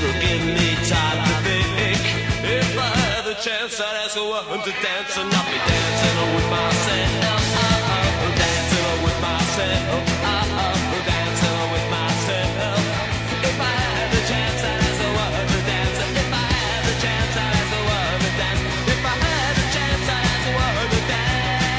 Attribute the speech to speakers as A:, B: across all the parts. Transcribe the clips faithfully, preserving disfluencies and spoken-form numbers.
A: it'll give me time to think. If I had the chance, I'd ask a woman to dance, and I'll be dancing with myself. Oh, dancing with myself. Oh, dancing with myself. If I had the chance, I'd ask a woman to dance. If I had the chance, I'd ask a woman to dance. If I had the chance, I'd ask a woman to dance.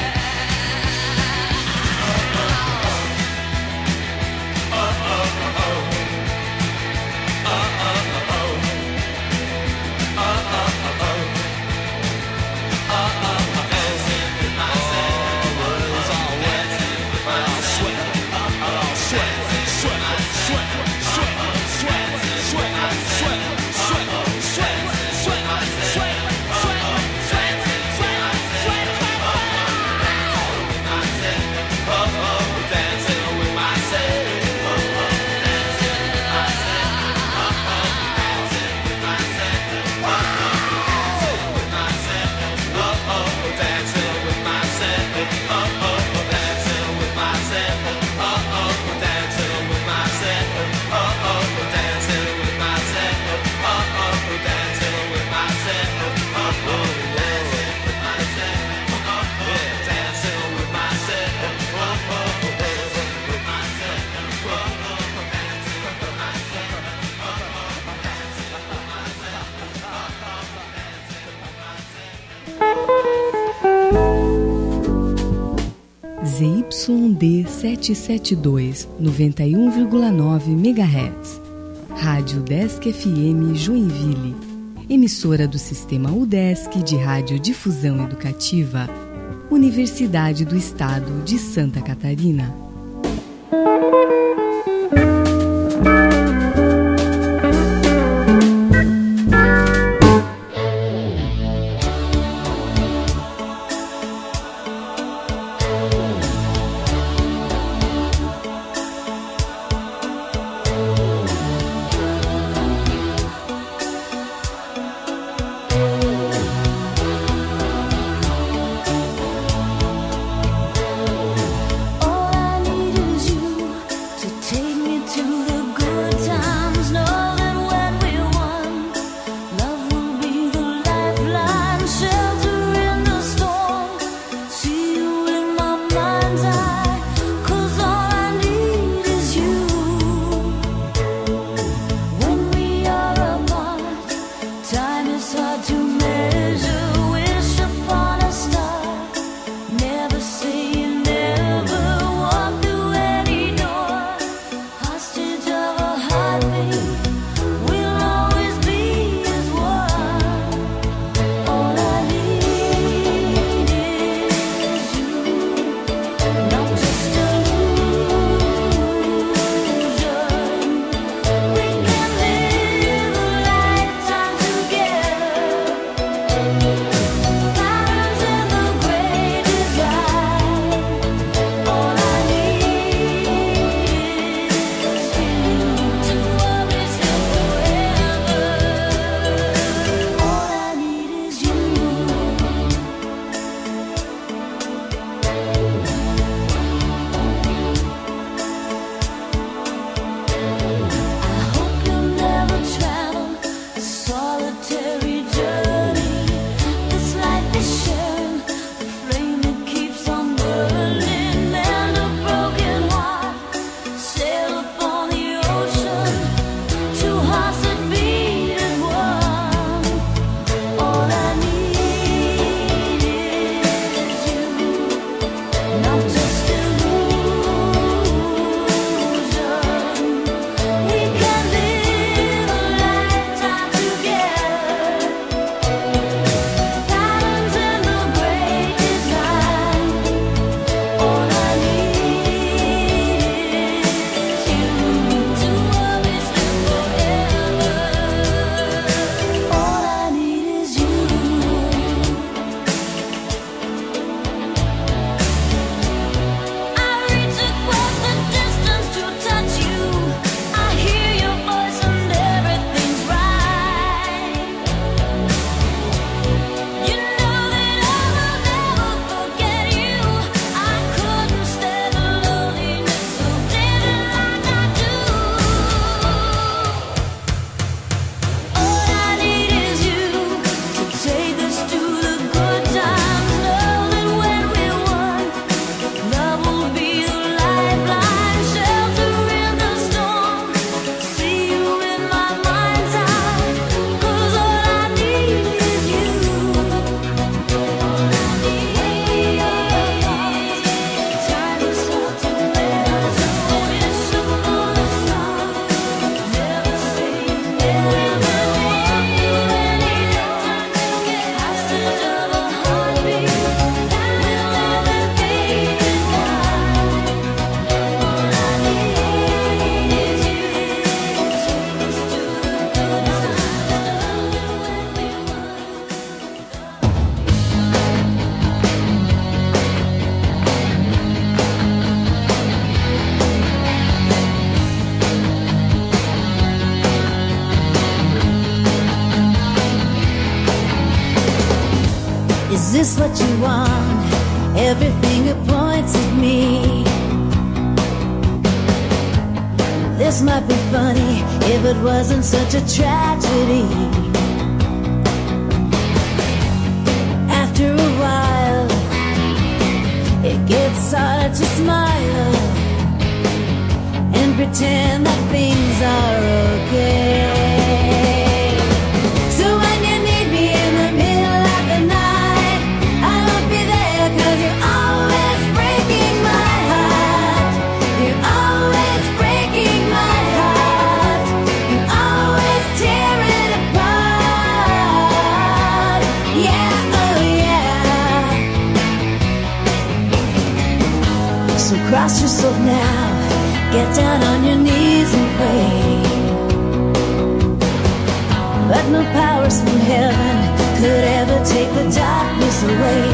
B: Z Y D setecentos e setenta e dois, noventa e um vírgula nove megahertz. Rádio Udesc F M Joinville. Emissora do Sistema Udesc de Radiodifusão Educativa. Universidade do Estado de Santa Catarina.
C: All I need is you to Is this what you want? Every finger points at me. This might be funny if it wasn't such a tragedy. After a while, it gets harder to smile and pretend that things are okay. So when you need me in the middle of the night, I won't be there, 'cause you're always breaking my heart. You're always breaking my heart. You always tear it apart. Yeah, oh yeah. So cross yourself now, get down on your knees and pray. But no powers from heaven could ever take the darkness away.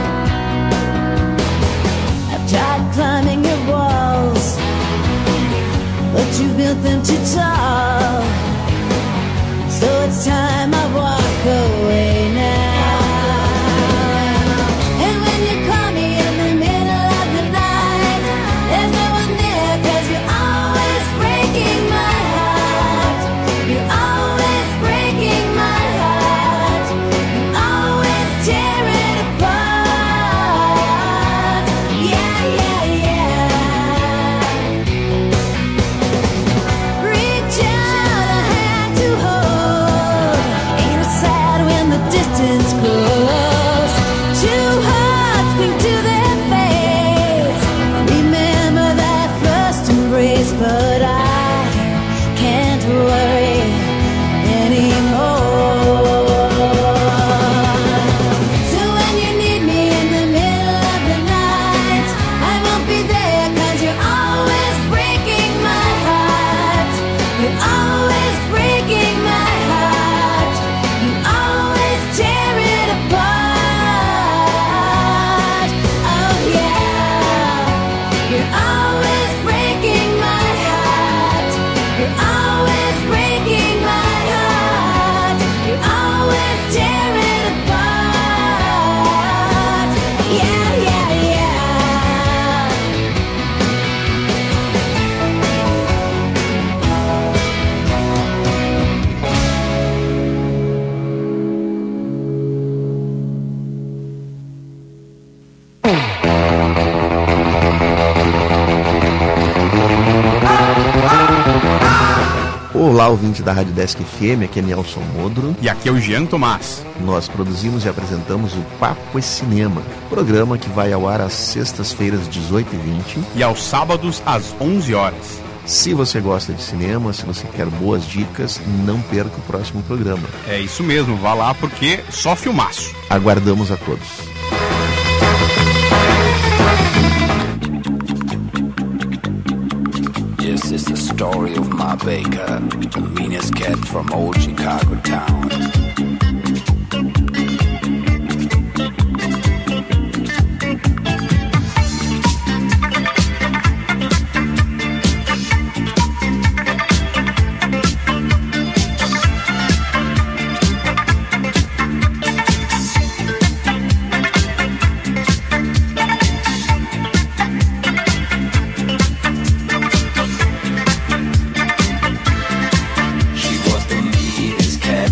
C: I've tried climbing your walls, but you built them too tall. So it's time I walk away now. And when you call me in the middle of the night, there's no one there, 'cause you're always breaking my heart. You're always breaking my heart. You always tear it apart. Yeah, yeah, yeah. Reach out a hand to hold. Ain't it sad when the distance grows? Two hearts cling to their face. Remember that first embrace, but I can't worry anymore. So when you need me in the middle of the night, I won't be there, 'cause you're always breaking my heart. You're always breaking my heart. You always tear it apart. Oh yeah. You're always breaking my heart. You're always breaking my heart. You always tear it apart. Yeah, yeah, yeah.
D: Olá, ouvinte da Rádio Desk F M, aqui é Nelson Modro.
E: E aqui é o Jean Tomás.
D: Nós produzimos e apresentamos o Papo é Cinema, programa que vai ao ar às sextas-feiras, dezoito e vinte.
E: E aos sábados, às onze horas.
D: Se você gosta de cinema, se você quer boas dicas, não perca o próximo programa.
E: É isso mesmo, vá lá porque só filmaço.
D: Aguardamos a todos.
F: This is the story of Ma Baker, the meanest cat from old Chicago town.
C: She was the meanest cat.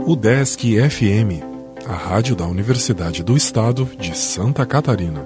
G: UDESC F M, a rádio da Universidade do Estado de Santa Catarina.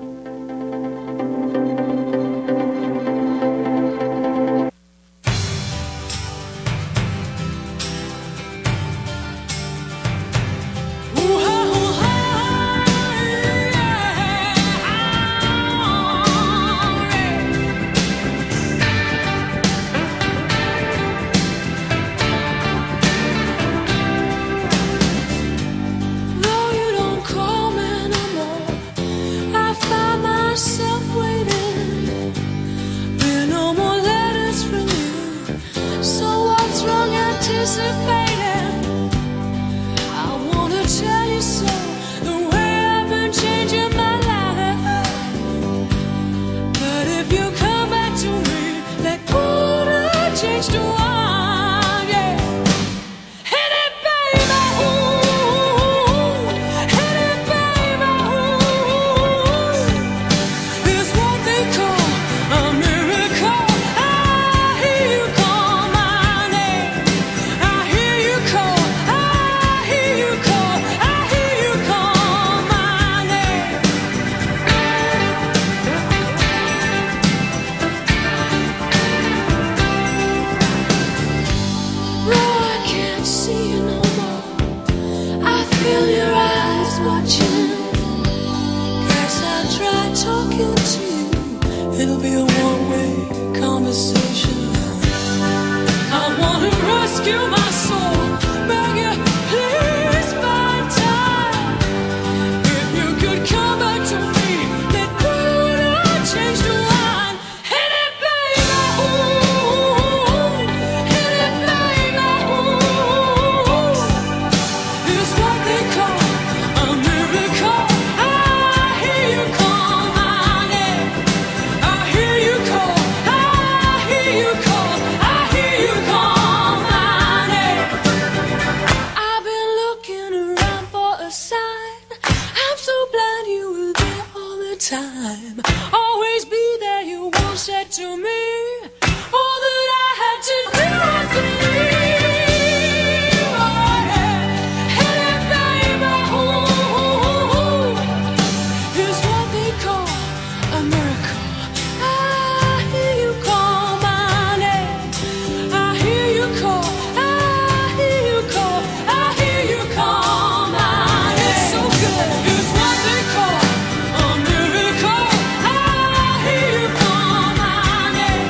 C: Money.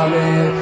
H: comic.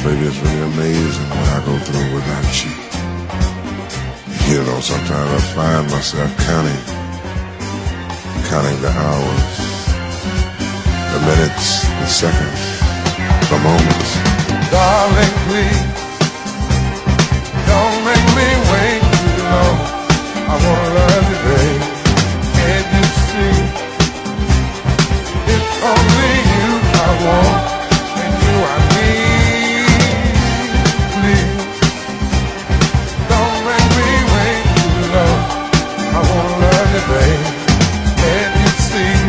H: baby, it's really amazing what I go through without you. You know, sometimes I find myself counting, counting the hours, the minutes, the seconds, the moments. Darling, please, don't make me wait too long. I wanna love you, babe. Can't you see? It's only you I want, and you I need. Please, don't make me wait too long. I wanna love you, babe. Can't you see?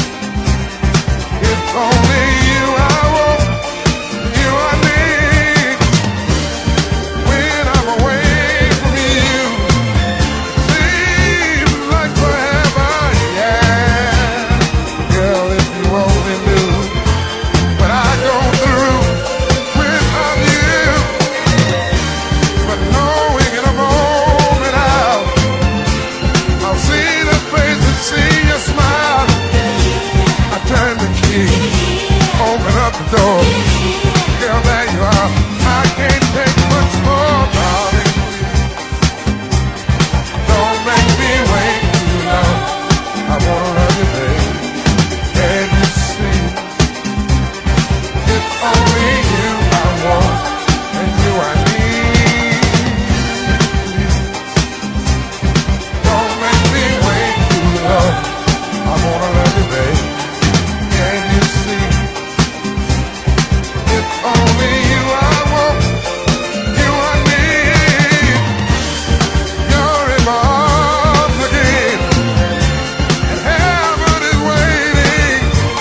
H: It's only you I want, you I need. When I'm away from you, seems like forever, yeah. Girl, if you only knew what I go through without you. But knowing in a moment I'll, I'll see the face and see your smile. I turn the key, open up the door. Girl, there you are. I can't take much more, darling. Don't make me wait too long. I wanna love you, babe. Can you see? It's only you I want, and you I need. Don't make me wait too long. I wanna love you, babe. Can you see? It's only you I want, you I need. You're in my arms again, and heaven is waiting.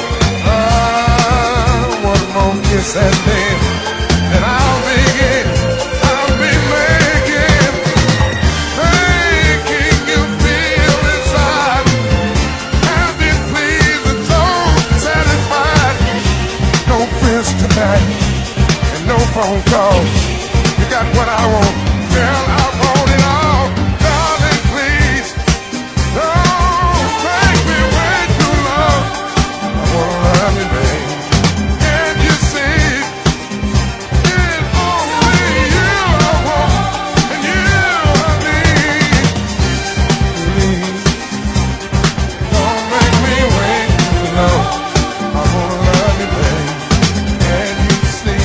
H: Ah, one more kiss and then, and I'll begin. I'll be making, making you feel inside. Happy, pleased, and so satisfied. No friends tonight, and no phone calls. You got what I want, girl, I want it all. Darling, please, don't make me wait too long. I wanna love you, babe. Can't you see? It's only you I want, and you I need. Please, don't make me wait too long. I wanna love you, babe. Can you see?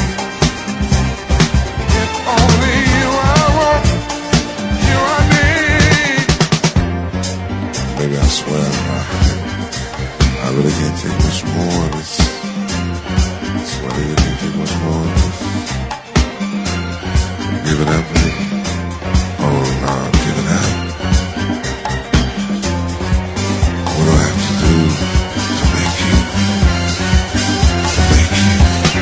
H: It's only you I want, you I need. Baby, I swear, I, I really can't take much more of this. I swear I really can't take much more of this. Give it up, baby. Oh, no, give it up. What do I have to do to make you, to make you?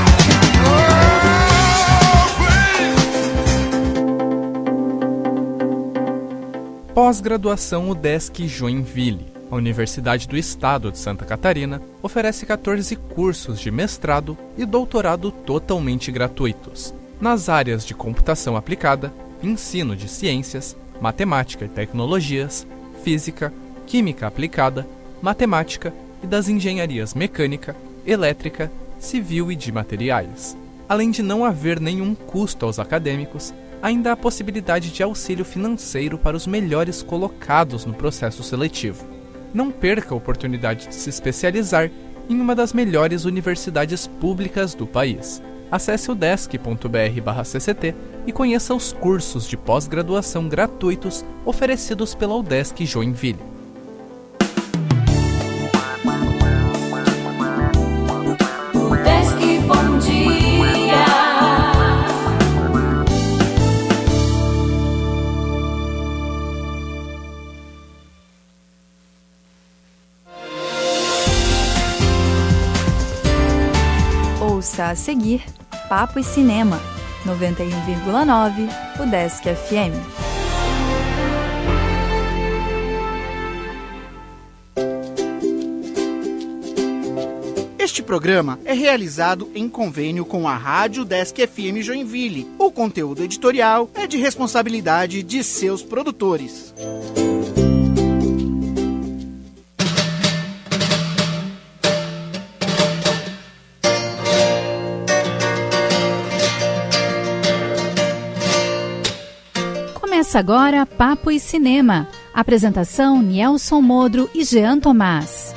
H: Oh, please.
I: Pós-graduação UDESC Joinville. A Universidade do Estado de Santa Catarina oferece quatorze cursos de mestrado e doutorado totalmente gratuitos, nas áreas de computação aplicada, ensino de ciências, matemática e tecnologias, física, química aplicada, matemática e das engenharias mecânica, elétrica, civil e de materiais. Além de não haver nenhum custo aos acadêmicos, ainda há possibilidade de auxílio financeiro para os melhores colocados no processo seletivo. Não perca a oportunidade de se especializar em uma das melhores universidades públicas do país. Acesse udesc ponto br barra C C T e conheça os cursos de pós-graduação gratuitos oferecidos pela UDESC Joinville.
C: UDESC, bom dia.
J: Ouça a seguir Papo e Cinema, noventa e um vírgula nove, UDESC F M.
K: Este programa é realizado em convênio com a Rádio UDESC F M Joinville. O conteúdo editorial é de responsabilidade de seus produtores.
L: Começa agora Papo e Cinema. Apresentação Nielson Modro e Jean Tomás.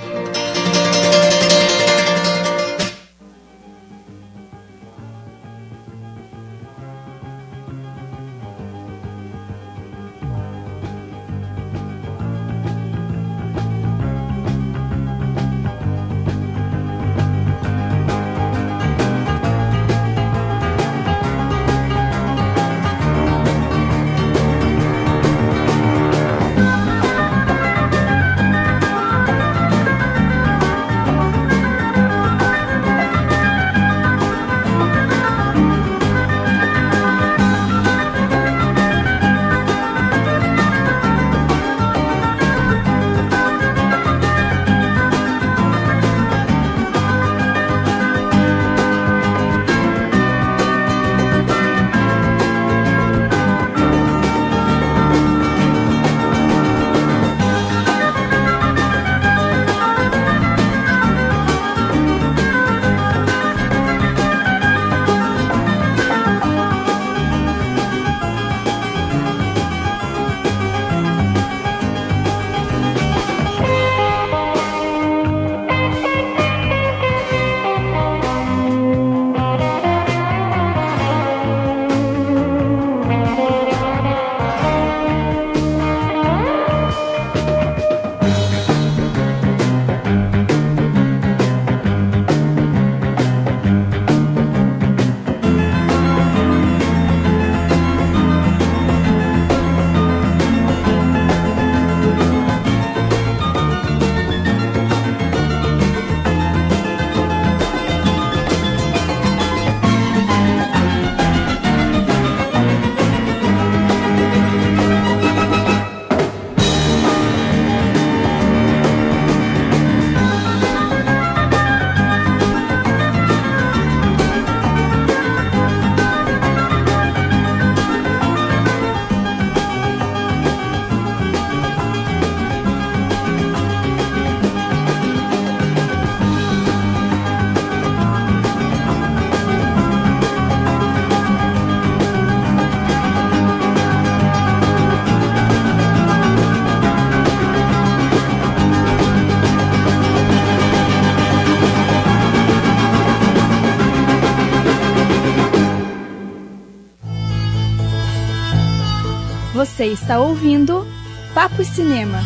M: Você está ouvindo Papo e Cinema.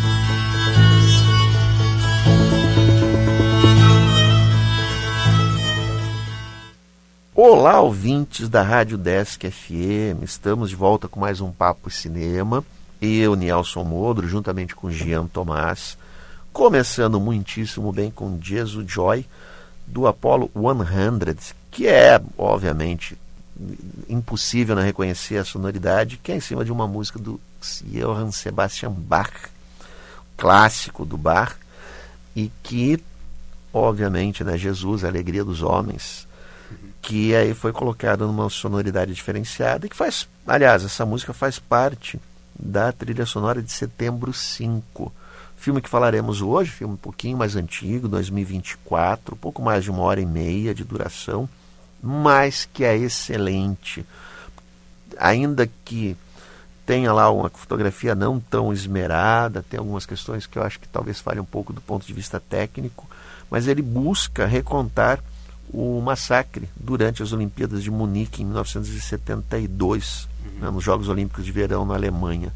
D: Olá, ouvintes da Rádio Desk F M. Estamos de volta com mais um Papo e Cinema. Eu, Nielson Modro, juntamente com Jean Tomás. Começando muitíssimo bem com Jesus Joy, do Apollo cem, que é, obviamente, impossível não reconhecer a sonoridade, que é em cima de uma música do Johann Sebastian Bach, clássico do Bach, e que, obviamente, né, Jesus, a alegria dos homens, que aí foi colocada numa sonoridade diferenciada, e que faz, aliás, essa música faz parte da trilha sonora de Setembro cinco, filme que falaremos hoje, filme um pouquinho mais antigo, dois mil e vinte e quatro, pouco mais de uma hora e meia de duração, mas que é excelente, ainda que tenha lá uma fotografia não tão esmerada, tem algumas questões que eu acho que talvez falhem um pouco do ponto de vista técnico, mas ele busca recontar o massacre durante as Olimpíadas de Munique em mil novecentos e setenta e dois, uhum. né, nos Jogos Olímpicos de Verão na Alemanha.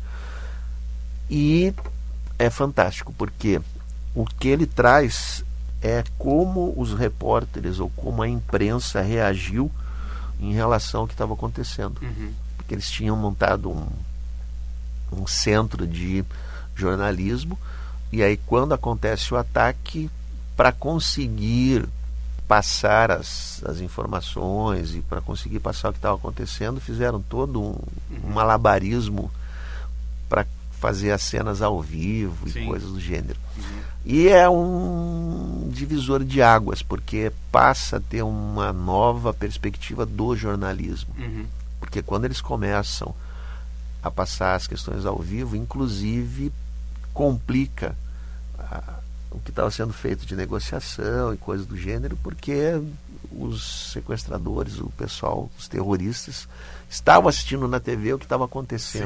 D: E é fantástico, porque o que ele traz é como os repórteres ou como a imprensa reagiu em relação ao que estava acontecendo. Uhum. Porque eles tinham montado um, um centro de jornalismo, e aí quando acontece o ataque, para conseguir passar as, as informações e para conseguir passar o que estava acontecendo, fizeram todo um, um malabarismo para fazer as cenas ao vivo. Sim. E coisas do gênero. Uhum. E é um divisor de águas, porque passa a ter uma nova perspectiva do jornalismo. Uhum. Porque quando eles começam a passar as questões ao vivo, inclusive complica a, o que estava sendo feito de negociação e coisas do gênero, porque os sequestradores, o pessoal, os terroristas, estavam assistindo na T V o que estava acontecendo. Sim.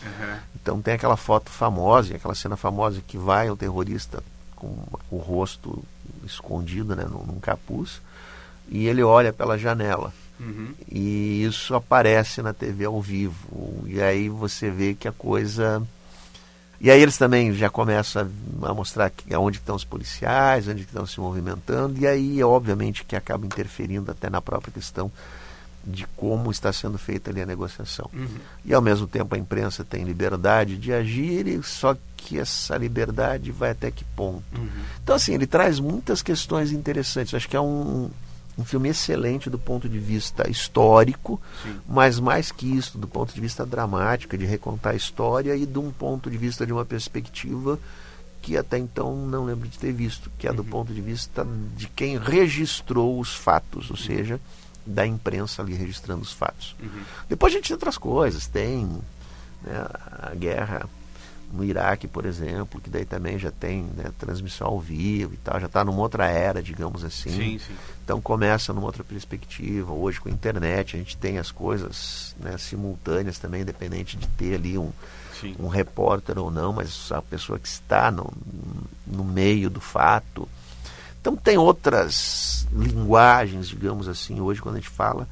D: Uhum. Então tem aquela foto famosa, aquela cena famosa que vai o terrorista com o rosto escondido, né, num, num capuz, e ele olha pela janela. Uhum. E isso aparece na T V ao vivo. E aí você vê que a coisa... E aí eles também já começam a mostrar que, onde estão os policiais, onde estão se movimentando, e aí obviamente que acaba interferindo até na própria questão de como está sendo feita ali a negociação. Uhum. E ao mesmo tempo a imprensa tem liberdade de agir, e só que essa liberdade vai até que ponto. Uhum. Então assim, ele traz muitas questões interessantes. Acho que é um, um filme excelente do ponto de vista histórico, sim, mas mais que isso, do ponto de vista dramático, de recontar a história, e de um ponto de vista de uma perspectiva que até então não lembro de ter visto, que é uhum. do ponto de vista de quem registrou os fatos, ou uhum. seja, da imprensa ali registrando os fatos. Uhum. Depois a gente tem outras coisas, tem, né, a guerra no Iraque, por exemplo, que daí também já tem, né, transmissão ao vivo e tal, já está numa outra era, digamos assim. Sim, sim. Então começa numa outra perspectiva. Hoje com a internet a gente tem as coisas, né, simultâneas também, independente de ter ali um, um repórter ou não, mas a pessoa que está no, no meio do fato. Então tem outras linguagens, digamos assim, hoje quando a gente fala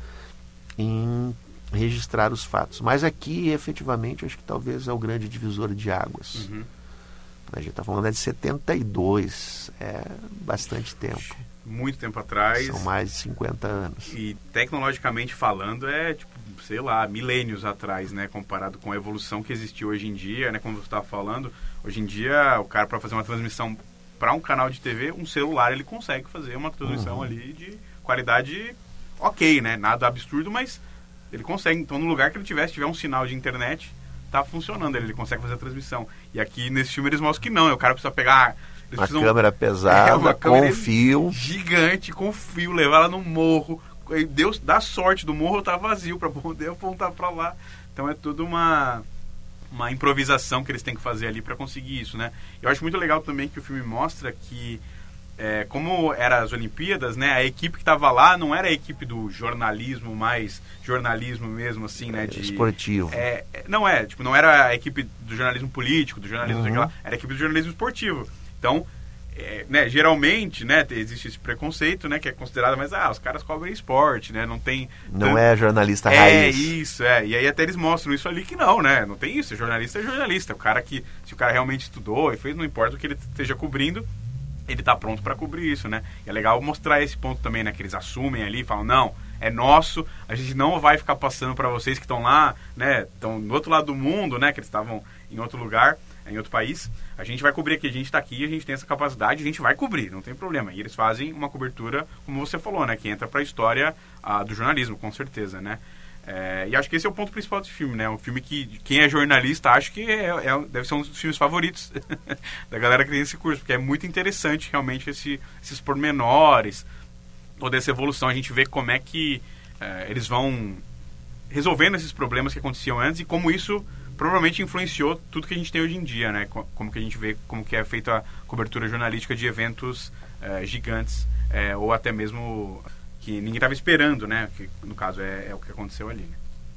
D: em registrar os fatos. Mas aqui, efetivamente, acho que talvez é o grande divisor de águas. Uhum. A gente está falando de setenta e dois, é bastante tempo.
E: Muito tempo atrás.
D: São mais de cinquenta anos.
E: E tecnologicamente falando, é tipo, sei lá, milênios atrás, né? Comparado com a evolução que existe hoje em dia, né? Como você estava falando, hoje em dia o cara, para fazer uma transmissão para um canal de T V, um celular, ele consegue fazer uma transmissão uhum. ali de qualidade ok, né? Nada absurdo, mas ele consegue. Então, no lugar que ele tiver, se tiver um sinal de internet, tá funcionando, ele, ele consegue fazer a transmissão. E aqui, nesse filme, eles mostram que não, o cara precisa pegar...
D: Uma precisam, câmera pesada, é, uma com câmera fio.
E: Gigante, com fio, levar ela no morro. Deus dá sorte, do morro tá vazio para poder apontar para lá. Então, é tudo uma... uma improvisação que eles têm que fazer ali para conseguir isso, né? Eu acho muito legal também que o filme mostra que, é, como eram as Olimpíadas, né? A equipe que estava lá não era a equipe do jornalismo, mais jornalismo mesmo, assim, né? De,
D: esportivo.
E: É, não é, tipo, não era a equipe do jornalismo político, do jornalismo, uhum. lá, era a equipe do jornalismo esportivo. Então, é, né, geralmente, né, existe esse preconceito, né, que é considerado, mas, ah, os caras cobrem esporte, né, não tem...
D: Não
E: tanto...
D: é jornalista
E: é,
D: raiz.
E: É, isso, é, e aí até eles mostram isso ali que não, né, não tem isso, jornalista é jornalista, o cara que, se o cara realmente estudou e fez, não importa o que ele esteja cobrindo, ele tá pronto para cobrir isso, né, e é legal mostrar esse ponto também, né, que eles assumem ali, falam, não, é nosso, a gente não vai ficar passando para vocês que estão lá, né, estão do outro lado do mundo, né, que eles estavam em outro lugar, em outro país, a gente vai cobrir aqui, a gente está aqui, a gente tem essa capacidade, a gente vai cobrir, não tem problema. E eles fazem uma cobertura, como você falou, né, que entra para a história ah, do jornalismo, com certeza, né. É, e acho que esse é o ponto principal desse filme, né, um filme que quem é jornalista acho que é, é, deve ser um dos filmes favoritos da galera que tem esse curso, porque é muito interessante realmente esse, esses pormenores, toda essa evolução, a gente vê como é que é, eles vão resolvendo esses problemas que aconteciam antes e como isso provavelmente influenciou tudo que a gente tem hoje em dia, né? Como que a gente vê, como que é feita a cobertura jornalística de eventos é, gigantes, é, ou até mesmo que ninguém estava esperando, né? Que no caso é, é o que aconteceu ali, né?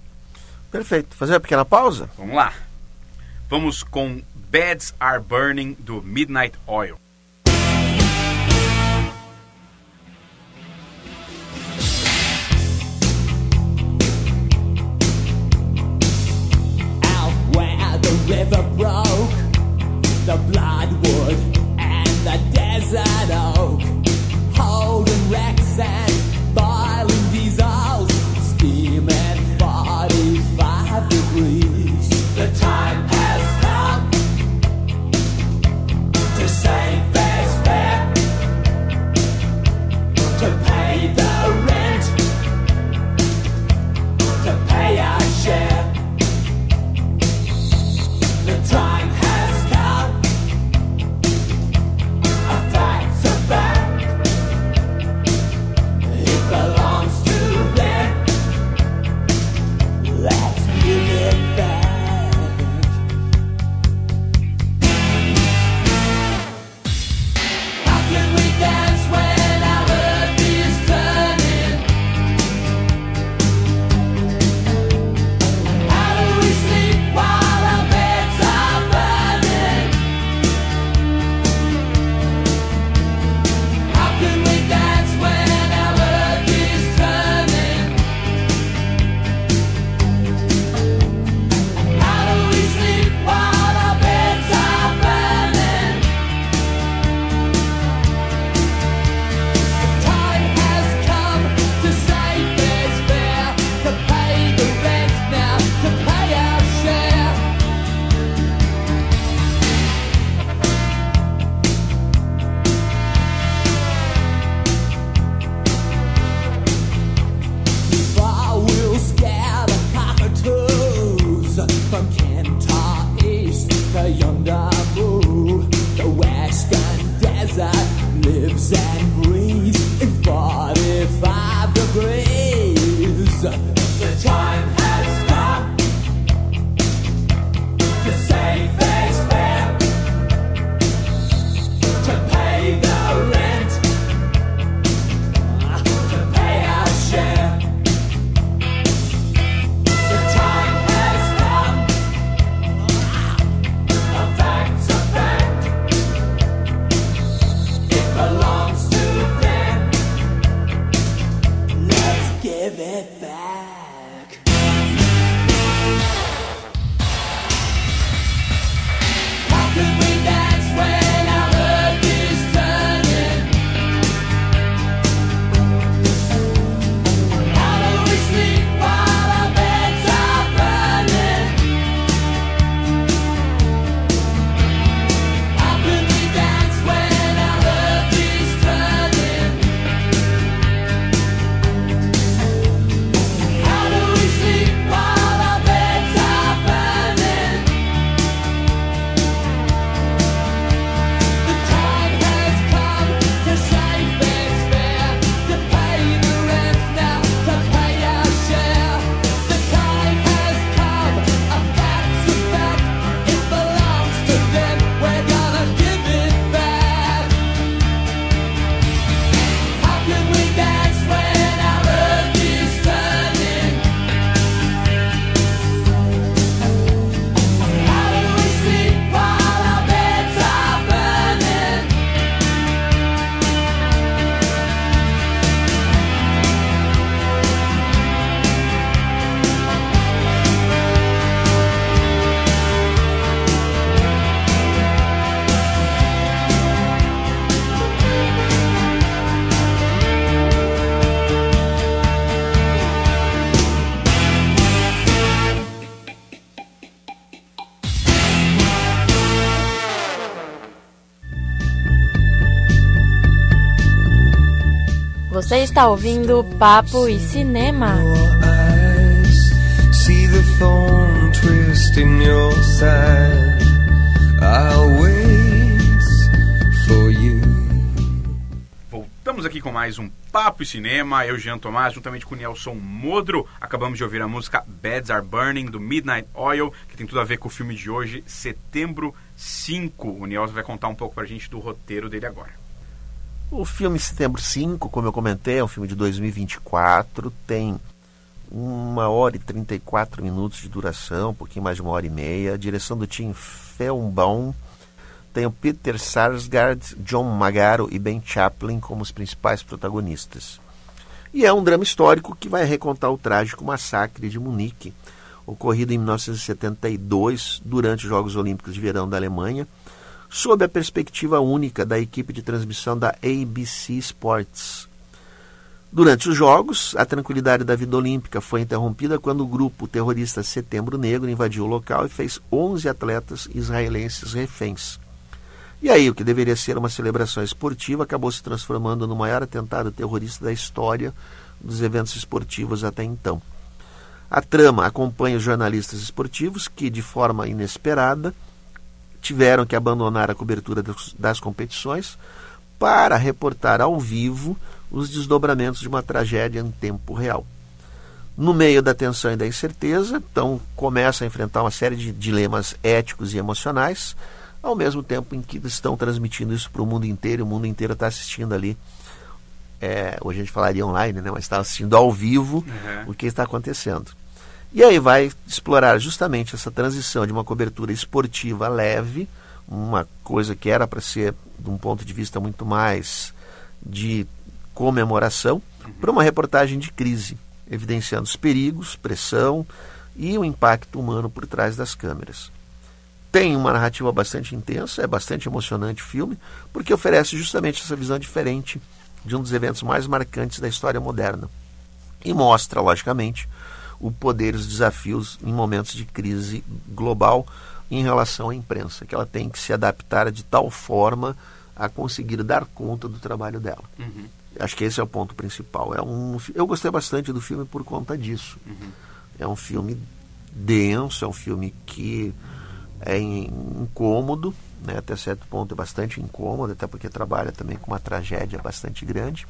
D: Perfeito. Fazer uma pequena pausa?
E: Vamos lá. Vamos com Beds Are Burning, do Midnight Oil.
A: River broke, the bloodwood and the desert oak, holding wrecks and boiling diesels, steaming forty-five degrees. The time has come to save it back. How can we dance when our earth is turning? How do we sleep while our beds are burning? How can we dance when our earth is turning? How do we sleep while our beds are burning? The time has come to save fair's fair, to pay the rent now, to pay our share. The time has come, a fact's a fact. It belongs to them, we're gonna give it back. How can we dance when our earth is turning? How do we sleep while our beds are burning?
N: Você está ouvindo Papo e Cinema.
O: See the thorn twist in your side. I'll wait for you.
E: Voltamos aqui com mais um Papo e Cinema. Eu, Jean Tomás, juntamente com o Nelson Modro, acabamos de ouvir a música Beds Are Burning, do Midnight Oil, que tem tudo a ver com o filme de hoje, Setembro cinco. O Nelson vai contar um pouco pra gente do roteiro dele agora.
D: O filme Setembro cinco, como eu comentei, é um filme de dois mil e vinte e quatro, tem uma hora e trinta e quatro minutos de duração, um pouquinho mais de uma hora e meia, direção do Tim Felbaum, tem o Peter Sarsgaard, John Magaro e Ben Chaplin como os principais protagonistas. E é um drama histórico que vai recontar o trágico massacre de Munique, ocorrido em mil novecentos e setenta e dois, durante os Jogos Olímpicos de Verão da Alemanha, sob a perspectiva única da equipe de transmissão da A B C Sports. Durante os Jogos, a tranquilidade da vida olímpica foi interrompida quando o grupo terrorista Setembro Negro invadiu o local e fez onze atletas israelenses reféns. E aí, o que deveria ser uma celebração esportiva acabou se transformando no maior atentado terrorista da história dos eventos esportivos até então. A trama acompanha os jornalistas esportivos que, de forma inesperada, tiveram que abandonar a cobertura das competições para reportar ao vivo os desdobramentos de uma tragédia em tempo real. No meio da tensão e da incerteza, então começa a enfrentar uma série de dilemas éticos e emocionais, ao mesmo tempo em que estão transmitindo isso para o mundo inteiro, e o mundo inteiro está assistindo ali, é, hoje a gente falaria online, né, mas está assistindo ao vivo uhum. o que está acontecendo. E aí vai explorar justamente essa transição de uma cobertura esportiva leve, uma coisa que era para ser, de um ponto de vista muito mais de comemoração, uhum. para uma reportagem de crise, evidenciando os perigos, pressão e o impacto humano por trás das câmeras. Tem uma narrativa bastante intensa, é bastante emocionante o filme, porque oferece justamente essa visão diferente de um dos eventos mais marcantes da história moderna. E mostra, logicamente, o poder e os desafios em momentos de crise global em relação à imprensa, que ela tem que se adaptar de tal forma a conseguir dar conta do trabalho dela. Uhum. Acho que esse é o ponto principal. É um, eu gostei bastante do filme por conta disso. Uhum. É um filme denso, é um filme que é incômodo, né, até certo ponto é bastante incômodo, até porque trabalha também com uma tragédia bastante grande.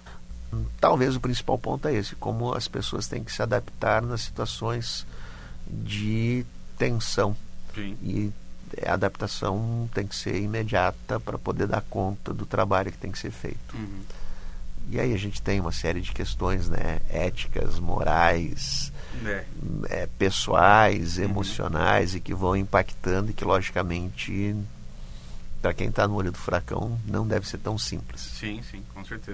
D: Talvez o principal ponto é esse, como as pessoas têm que se adaptar nas situações de tensão. Sim. E a adaptação tem que ser imediata para poder dar conta do trabalho que tem que ser feito. Uhum. E aí a gente tem uma série de questões, né, éticas, morais, é. É, pessoais, uhum. emocionais, e que vão impactando e que, logicamente, para quem está no olho do furacão, não deve ser tão simples.
E: Sim, sim, com certeza.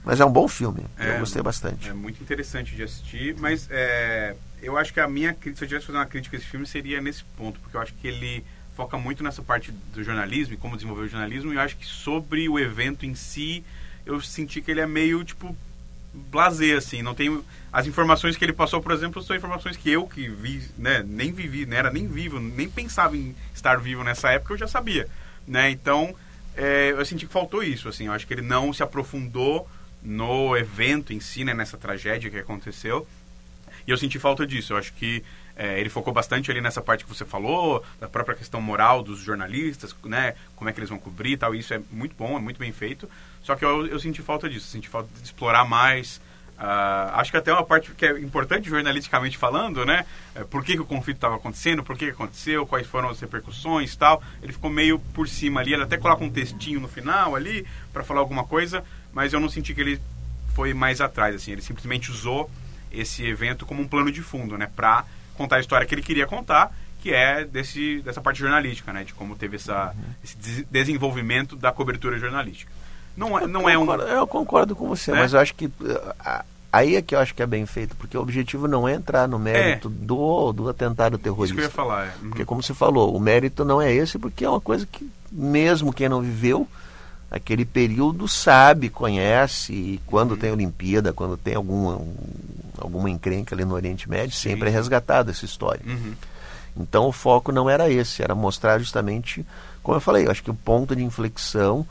D: Mas é um bom filme,
E: É,
D: eu gostei bastante.
E: É muito interessante de assistir, mas é, eu acho que a minha crítica, se eu tivesse que fazer uma crítica a esse filme, seria nesse ponto, porque eu acho que ele foca muito nessa parte do jornalismo e como desenvolver o jornalismo, e eu acho que sobre o evento em si, eu senti que ele é meio, tipo, blasé, assim, não tem... As informações que ele passou, por exemplo, são informações que eu que vi, né, nem vivi, não era nem vivo, nem pensava em estar vivo nessa época, eu já sabia, né, então é, eu senti que faltou isso, assim, eu acho que ele não se aprofundou no evento em si, né, nessa tragédia que aconteceu, e eu senti falta disso. Eu acho que é, ele focou bastante ali nessa parte que você falou, da própria questão moral dos jornalistas, né, como é que eles vão cobrir e tal, isso é muito bom, é muito bem feito, só que eu, eu senti falta disso, senti falta de explorar mais, uh, acho que até uma parte que é importante jornalisticamente falando, né, é, por que, que o conflito estava acontecendo, por que, que aconteceu, quais foram as repercussões e tal, ele ficou meio por cima ali, ele até coloca um textinho no final ali, para falar alguma coisa, mas eu não senti que ele foi mais atrás, assim, ele simplesmente usou esse evento como um plano de fundo, né, para contar a história que ele queria contar, que é desse, dessa parte jornalística, né, de como teve essa, uhum. esse des desenvolvimento da cobertura jornalística. Não é, não
D: eu, concordo,
E: é um...
D: eu concordo com você, né? Mas eu acho que aí é que eu acho que é bem feito, porque o objetivo não é entrar no mérito é. do, do atentado terrorista.
E: Isso que eu ia falar, é. Uhum.
D: Porque, como você falou, o mérito não é esse, porque é uma coisa que mesmo quem não viveu aquele período sabe, conhece, e quando uhum. tem Olimpíada, quando tem alguma, um, alguma encrenca ali no Oriente Médio, Sim. sempre é resgatada essa história.
E: Uhum.
D: Então o foco não era esse, era mostrar justamente, como eu falei, eu acho que o ponto de inflexão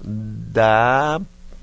D: da,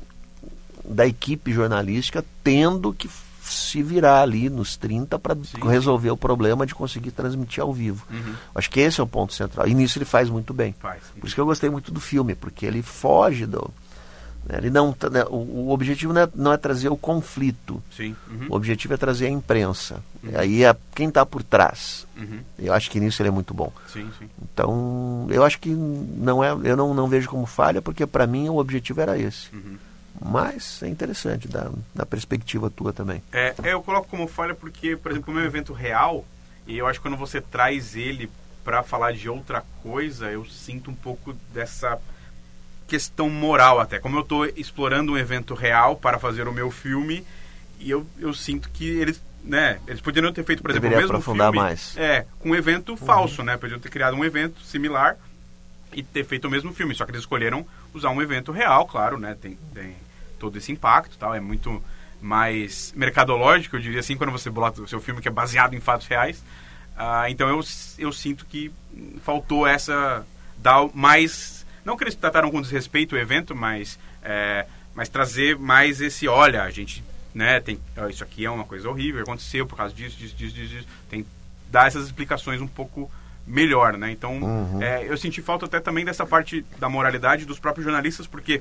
D: da equipe jornalística tendo que se virar ali nos trinta para resolver o problema de conseguir transmitir ao vivo.
E: Uhum.
D: Acho que esse é o ponto central. E nisso ele faz muito bem.
E: Faz.
D: Por isso que eu gostei muito do filme, porque ele foge do... Né, ele não, né, o, o objetivo não é, não é trazer o conflito.
E: Sim. Uhum.
D: O objetivo é trazer a imprensa.
E: Uhum.
D: E aí é quem está por trás.
E: Uhum.
D: Eu acho que nisso ele é muito bom.
E: Sim, sim.
D: Então, eu acho que não é, eu não, não vejo como falha, porque para mim o objetivo era esse.
E: Uhum.
D: Mas é interessante, da, da perspectiva tua também.
E: É, é, eu coloco como falha porque, por exemplo, o meu evento real, e eu acho que quando você traz ele para falar de outra coisa, eu sinto um pouco dessa questão moral até. Como eu estou explorando um evento real para fazer o meu filme, e eu, eu sinto que eles, né, eles poderiam ter feito, por exemplo,
D: Deveria
E: o mesmo
D: aprofundar
E: filme,
D: mais.
E: É, com um evento uhum. falso, né? Poderiam ter criado um evento similar e ter feito o mesmo filme, só que eles escolheram usar um evento real, claro, né? Tem, tem todo esse impacto, tal, é muito mais mercadológico, eu diria assim, quando você bota o seu filme que é baseado em fatos reais. Uh, então eu, eu sinto que faltou essa, dar mais, não que eles trataram com desrespeito o evento, mas, é, mas trazer mais esse, olha, a gente, né, tem, isso aqui é uma coisa horrível, aconteceu por causa disso, disso, disso, disso, disso. Tem dar essas explicações um pouco melhor, né? Então,
D: uhum.
E: é, eu senti falta até também dessa parte da moralidade dos próprios jornalistas, porque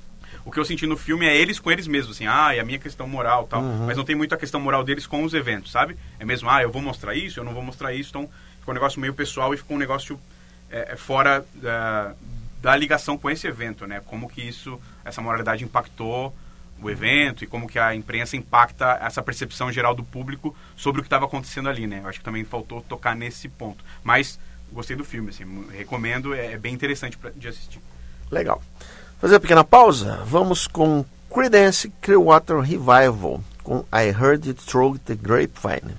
E: o que eu senti no filme é eles com eles mesmos, assim, ah, é a minha questão moral, tal,
D: uhum.
E: mas não tem muito a questão moral deles com os eventos, sabe? É mesmo, ah, eu vou mostrar isso, eu não vou mostrar isso, então ficou um negócio meio pessoal e ficou um negócio é, fora da, da ligação com esse evento, né? Como que isso, essa moralidade impactou o evento e como que a imprensa impacta essa percepção geral do público sobre o que estava acontecendo ali, né? Eu acho que também faltou tocar nesse ponto. Mas gostei do filme, assim, recomendo, é, é bem interessante pra, de assistir.
D: Legal. Fazer uma pequena pausa, vamos com Creedence Clearwater Revival, com I Heard It Through the Grapevine.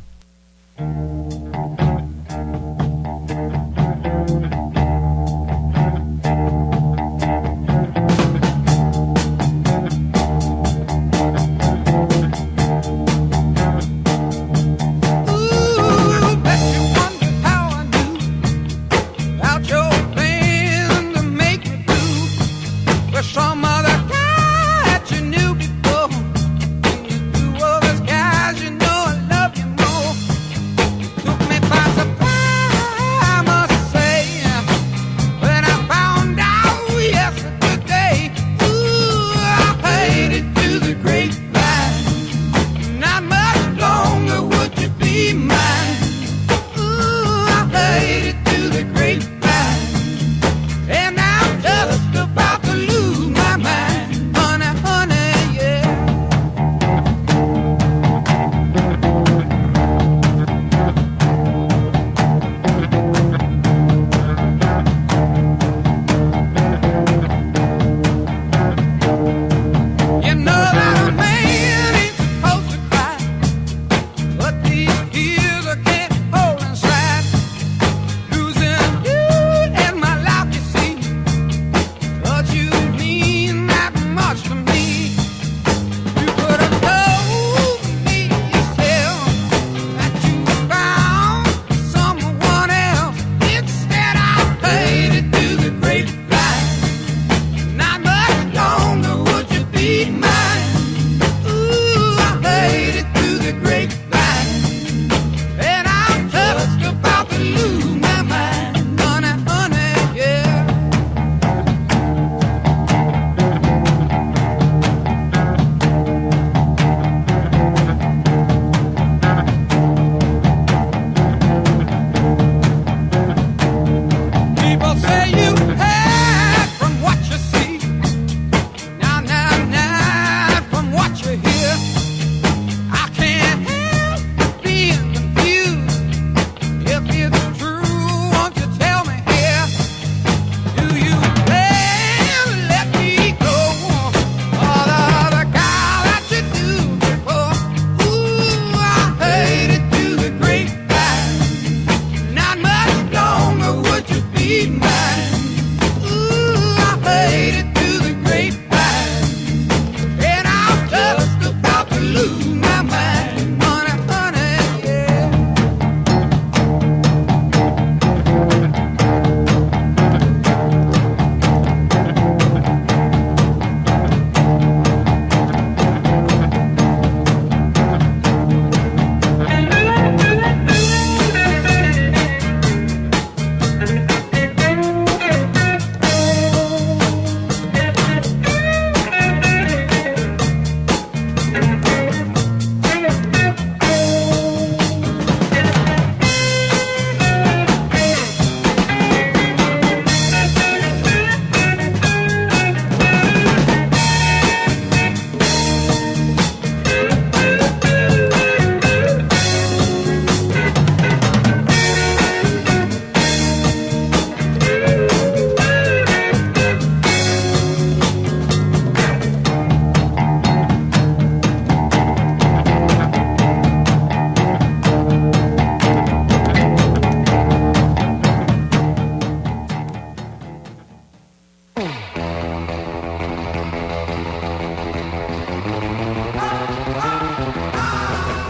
H: Some other guys, you know I love you more.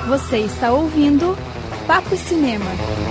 M: Você está ouvindo Papo e Cinema.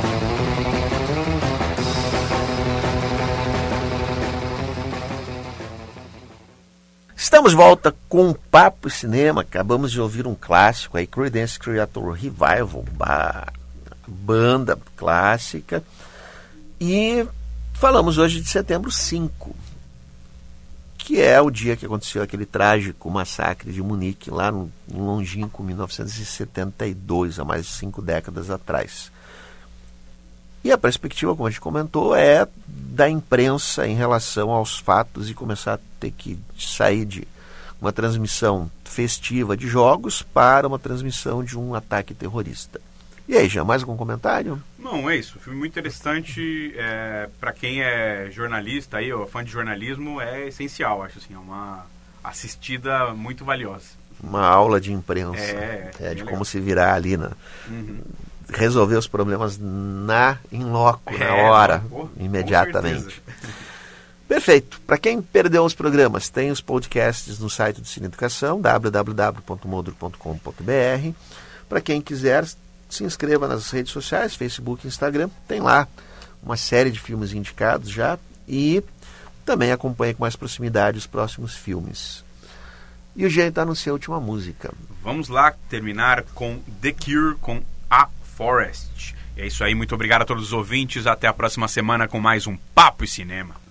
D: Estamos de volta com Papo e Cinema. Acabamos de ouvir um clássico aí, Creedence Clearwater Revival, ba- banda clássica. E falamos hoje de setembro cinco, que é o dia que aconteceu aquele trágico massacre de Munique, lá no longínquo mil novecentos e setenta e dois, há mais de cinco décadas atrás. E a perspectiva, como a gente comentou, é da imprensa em relação aos fatos e começar a ter que sair de uma transmissão festiva de jogos para uma transmissão de um ataque terrorista. E aí, Jean, mais algum comentário?
E: Não, é isso. Filme muito interessante. É, para quem é jornalista aí, ou fã de jornalismo, é essencial, acho assim. É uma assistida muito valiosa.
D: Uma aula de imprensa.
E: É,
D: é de
E: legal.
D: como se virar ali na...
E: Uhum.
D: Resolver os problemas na in loco,
E: É,
D: na hora,
E: pô,
D: imediatamente. Perfeito. Para quem perdeu os programas, tem os podcasts no site do Cine Educação, w w w ponto modro ponto com ponto b r. Para quem quiser, se inscreva nas redes sociais, Facebook e Instagram. Tem lá uma série de filmes indicados já e também acompanhe com mais proximidade os próximos filmes. E o Jean está no seu última música.
E: Vamos lá terminar com The Cure, com A Forest. É isso aí, muito obrigado a todos os ouvintes. Até a próxima semana com mais um Papo e Cinema.